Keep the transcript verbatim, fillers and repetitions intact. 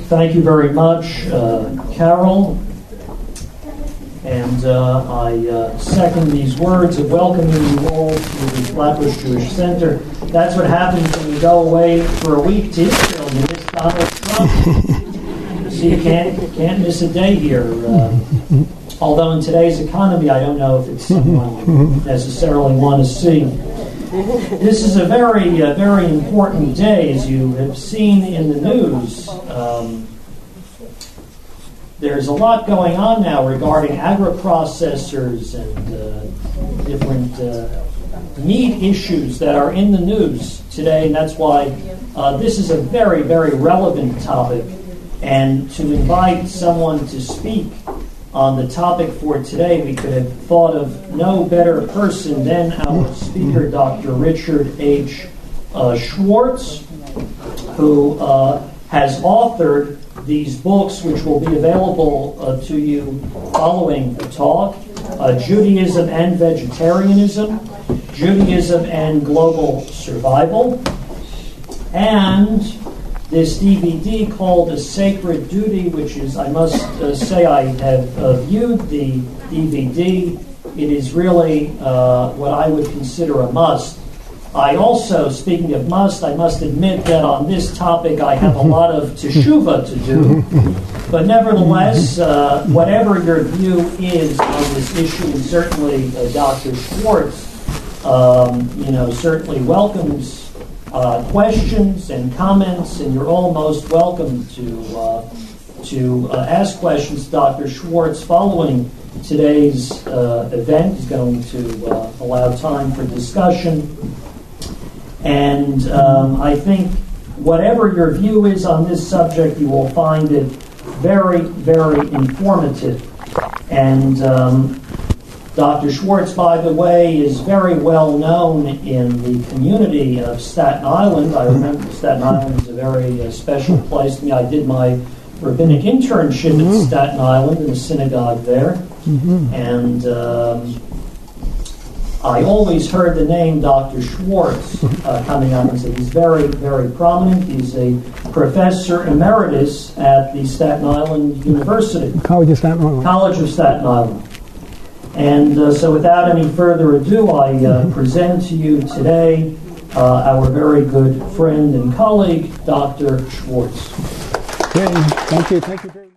Thank you very much, uh, Carol. And uh, I uh, second these words of welcoming you all to the Flatbush Jewish Center. That's what happens when you go away for a week to Israel. You miss Donald Trump. So you can't, can't miss a day here. Uh, although in today's economy, I don't know if it's someone you necessarily want to see. This is a very, uh, very important day, as you have seen in the news. Um, there's a lot going on now regarding agri-processors and uh, different uh, meat issues that are in the news today, and that's why uh, this is a very, very relevant topic. And to invite someone to speak on the topic for today, we could have thought of no better person than our speaker, Doctor Richard H. Uh, Schwartz, who uh, has authored these books, which will be available uh, to you following the talk: uh, Judaism and Vegetarianism, Judaism and Global Survival, and this D V D called A Sacred Duty, which is, I must uh, say, I have uh, viewed the D V D. It is really uh, what I would consider a must. I also, speaking of must, I must admit that on this topic I have a lot of teshuvah to do. But nevertheless, uh, whatever your view is on this issue, and certainly uh, Doctor Schwartz, um, you know, certainly welcomes Uh, questions and comments, and you're all most welcome to uh, to uh, ask questions to Doctor Schwartz following today's uh, event. He's going to uh, allow time for discussion, and um, I think whatever your view is on this subject, you will find it very, very informative. And um, Doctor Schwartz, by the way, is very well known in the community of Staten Island. I remember Staten Island is a very uh, special place to me. I did my rabbinic internship mm-hmm. at Staten Island in the synagogue there. Mm-hmm. And um, I always heard the name Doctor Schwartz uh, coming up, and so he's very, very prominent. He's a professor emeritus at the Staten Island University. College of Staten Island. College of Staten Island. And uh, so without any further ado, I uh, present to you today uh, our very good friend and colleague, Doctor Schwartz. Okay, thank you, thank you very much.